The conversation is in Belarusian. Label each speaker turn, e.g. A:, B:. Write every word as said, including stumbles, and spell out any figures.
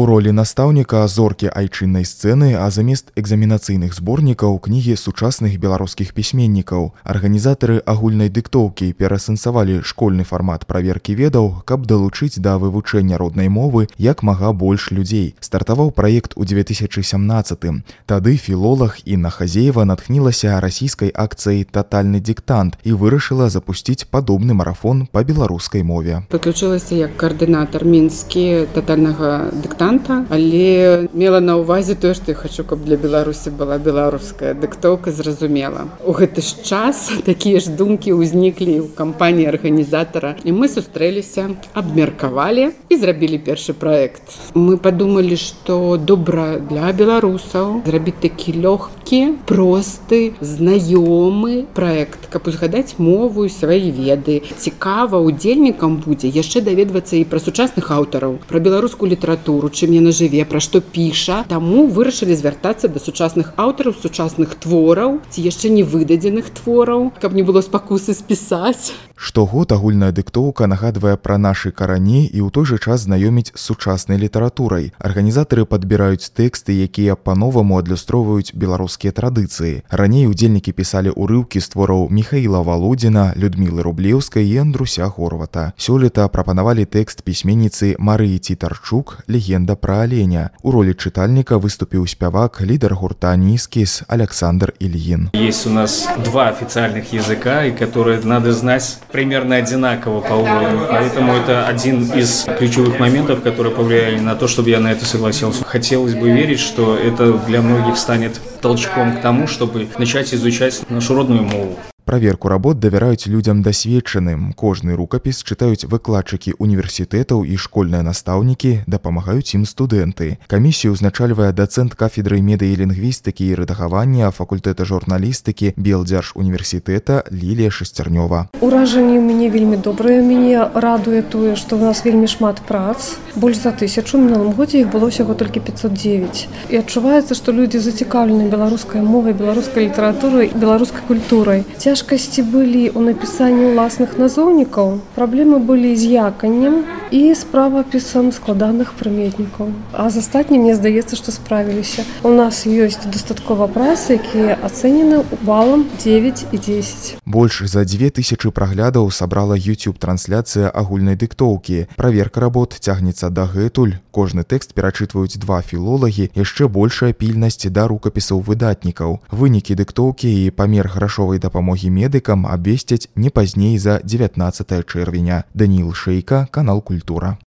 A: У ролі настаўніка зоркі айчыннай сцэны, а замест экзаменацыйных зборнікаў кнігі сучасных беларускіх пісьменнікаў. Арганізатары агульнай дыктоўкі пераасэнсавалі школьны фармат праверкі ведаў, каб далучыць да вывучэння роднай мовы як мага больш людзей. Стартаваў праект у дзве тысячы сямнаццатым. Тады філолаг Інна Хазеева натхнілася расійскай акцыяй «Татальны диктант» і вырашыла запусціць падобны марафон па беларускай мове.
B: Падключылася як каардынатар мінскі татальнага дыктанта, але мела на ўвазе тое, што я хачу, каб для Беларусі была беларуская дыктоўка, зразумела. У гэты ж час такія ж думкі ўзніклі ў кампаніі арганізатара, і мы сустрэліся, абмеркавалі і зрабілі першы праект. Мы падумалі, што добра для беларусаў зрабіць такі лёгкі, просты, знаёмы праект, каб узгадаць мову і свае веды. Цікава удзельнікам будзе яшчэ даведвацца і пра сучасных аўтараў, пра беларускую літаратуру, чым яна жыве, пра што піша. Таму вырашылі звяртацца да сучасных аўтараў, сучасных твораў ці яшчэ не выдадзеных твораў, каб не было спакусы спісаць.
A: Штогод агульная дыктоўка нагадвае пра нашы карані і ў той жа час знаёміць з сучаснай літаратурай. Арганізатары падбіраюць тэксты, якія па-новаму адлюстроўваюць беларускія традыцыі. Раней удзельнікі пісалі ўрыўкі з твораў Міхаіла Валодзіна, Людмілы Рублеўскай і Андруся Горвата. Сёлета прапанавалі тэкст пісьменніцы Марыі Цітарчук «Легенда пра аленя». У ролі чытальніка выступіў спявак, лідар гурта «Нискис» Александр Ильин.
C: Есть у нас два официальных языка, и которые надо знать примерно одинаково по уровню. Поэтому это один из ключевых моментов, которые повлияли на то, чтобы я на это согласился. Хотелось бы верить, что это для многих станет толчком к тому, чтобы начать изучать нашу родную мову.
A: Праверку работ давяраюць людзям дасведчаным. Кожны рукапіс чытаюць выкладчыкі універсітэтаў і школьныя настаўнікі, дапамагаюць ім студэнты. Камісію ўзначальвае дацэнт кафедры медыялінгвістыкі і рэдагавання факультэта журналістыкі Белдзяржуніверсітэта Лілія Шасцярнёва.
D: Уражанні ў мяне вельмі добрае. Мяне радуе тое, што ў нас вельмі шмат прац. Больш за тысячу. У мінулым годзе іх было ўсяго толькі пятьсот девять. І адчуваецца, што людзі зацікаўлены беларускай мовай, беларускай літаратурай, беларускай культурай. Цяжкасці былі ў напісанні ўласных назоўнікаў, праблемы былі з яканнем і з правапісам складаных прыметнікаў. А з астатнім, мне здаецца, што справіліся. У нас ёсць дастаткова прац, якія ацэнены балам девять і десять.
A: Больш за дзве тысячы праглядаў сабрала YouTube-трансляцыя агульнай дыктоўкі. Праверка работ цягнецца дагэтуль. Кожны тэкст перачытваюць два філолагі, яшчэ большая пільнасць да рукапісаў выдатнікаў. Вынікі дыктоўкі і памер грашовай дапамогі медыкам абвесцяць не пазней за дзевятнаццатае чэрвеня. Даніил Шейка, канал Культура.